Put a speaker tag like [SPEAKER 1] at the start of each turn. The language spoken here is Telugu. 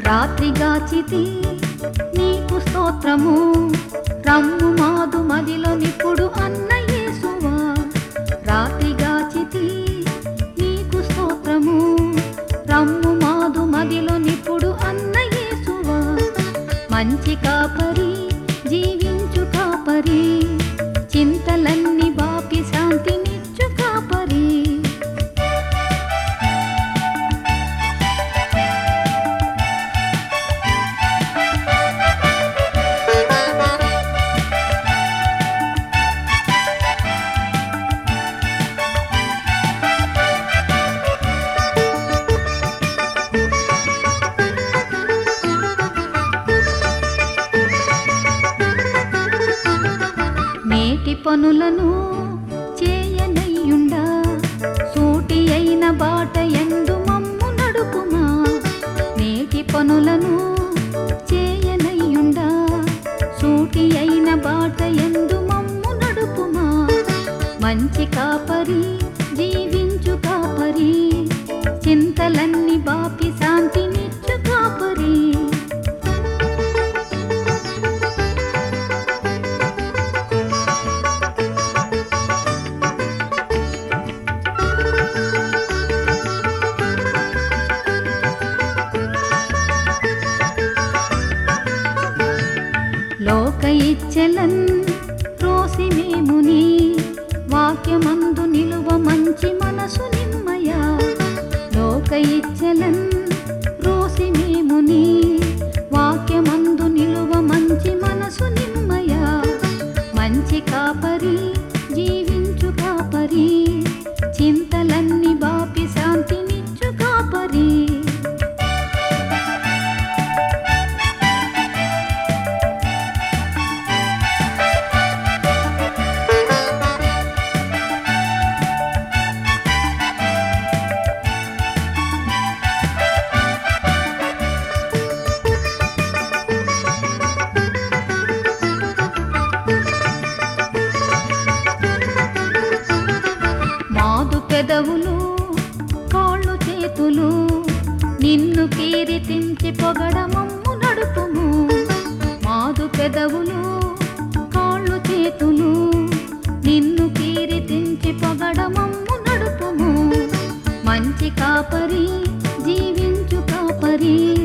[SPEAKER 1] రాత్రిగాచితి నీకు స్తోత్రము, రమ్ము మాదు మదిలో నిప్పుడు అన్న యేసువా. రాత్రిగాచితి నీకు స్తోత్రము, రమ్ము మాదు మదిలో నిప్పుడు అన్న యేసువా. మంచి కాపరి జీవించు కాపరి, చింతలన్నీ బాపి శాంతినిచ్చు కాపరి. నేటి పనులను చేయనయ్యుండా, సూటి అయిన బాట ఎందు మమ్ము నడుపుమా. నేటి పనులను చేయనయ్యుండా, సూటి అయిన బాట ఎందు మమ్ము నడుపుమా. మంచి కాపరి జీవించు కాపరి, చింతలన్నీ బాపి శాంతినిచ్చు కాపరి. లోక ఇచ్చెలన్ రోసి మేముని, వాక్యమందు నిలువ మంచి మనసు నిమ్మయా. లోక ఇచ్చెలన్ రోసి మేముని, వాక్యమందు నిలువ మంచి మనసు నిమ్మయా. మంచి కాపరి జీవించు కాపరి, చింతలన్నీ బాపి శాంతినిచ్చు కాపరి. మాదు పెదవులు కాళ్ళు చేతులు, నిన్ను కీర్తించి పొగడమమ్ము నడుపుము. మాదు పెదవులు కాళ్ళు చేతులు, నిన్ను కీర్తించి పొగడమమ్ము నడుపుము. మంచి కాపరి జీవించు కాపరి,